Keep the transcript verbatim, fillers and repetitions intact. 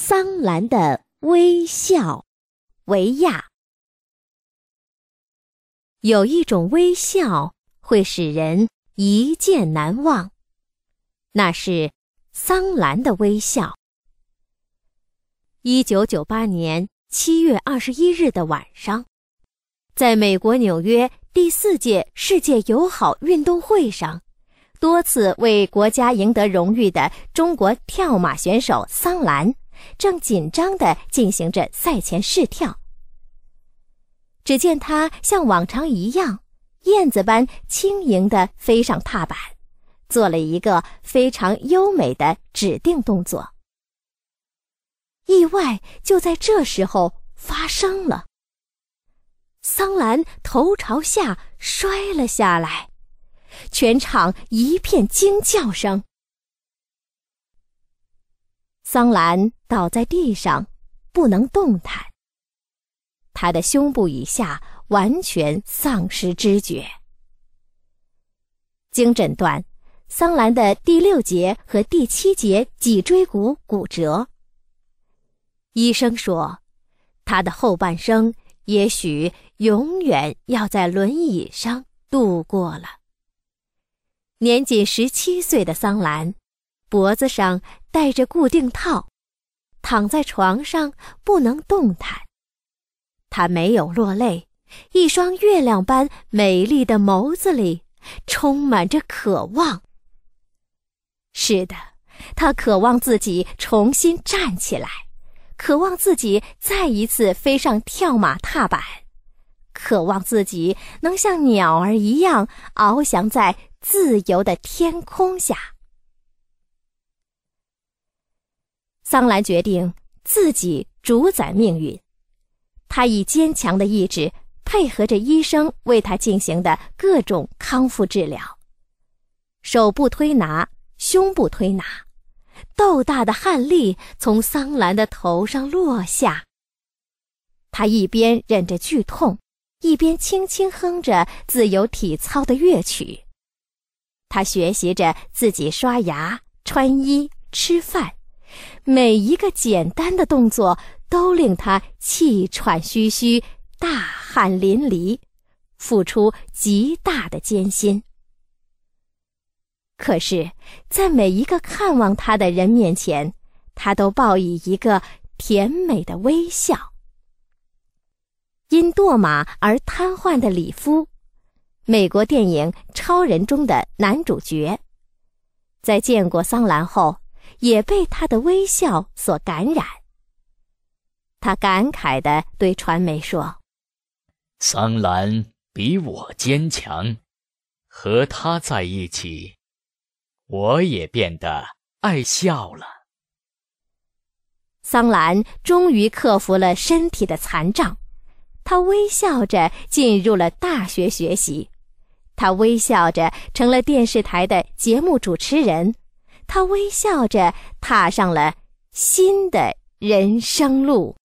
桑兰的微笑，维亚。有一种微笑会使人一见难忘，那是桑兰的微笑。一九九八年七月二十一日的晚上，在美国纽约第四届世界友好运动会上，多次为国家赢得荣誉的中国跳马选手桑兰正紧张地进行着赛前试跳。只见她像往常一样，燕子般轻盈地飞上踏板，做了一个非常优美的指定动作。意外就在这时候发生了，桑兰头朝下摔了下来，全场一片惊叫声。桑兰倒在地上，不能动弹，她的胸部以下完全丧失知觉。经诊断，桑兰的第六节和第七节脊椎骨骨折。医生说，她的后半生也许永远要在轮椅上度过了。年仅十七岁的桑兰，脖子上戴着固定套，躺在床上不能动弹。她没有落泪，一双月亮般美丽的眸子里充满着渴望。是的，她渴望自己重新站起来，渴望自己再一次飞上跳马踏板，渴望自己能像鸟儿一样翱翔在自由的天空下。桑兰决定自己主宰命运，她以坚强的意志配合着医生为她进行的各种康复治疗。手部推拿，胸部推拿，豆大的汗粒从桑兰的头上落下。她一边忍着剧痛，一边轻轻哼着自由体操的乐曲。她学习着自己刷牙、穿衣、吃饭，每一个简单的动作都令她气喘吁吁、大汗淋漓，付出极大的艰辛。可是，在每一个看望她的人面前，她都报以一个甜美的微笑。因堕马而瘫痪的里夫，美国电影《超人》中的男主角，在见过桑兰后，也被她的微笑所感染。他感慨地对传媒说：“ 桑兰比我坚强，和她在一起，我也变得爱笑了。” 桑兰终于克服了身体的残障，她微笑着进入了大学学习，她微笑着成了电视台的节目主持人，她微笑着踏上了新的人生路。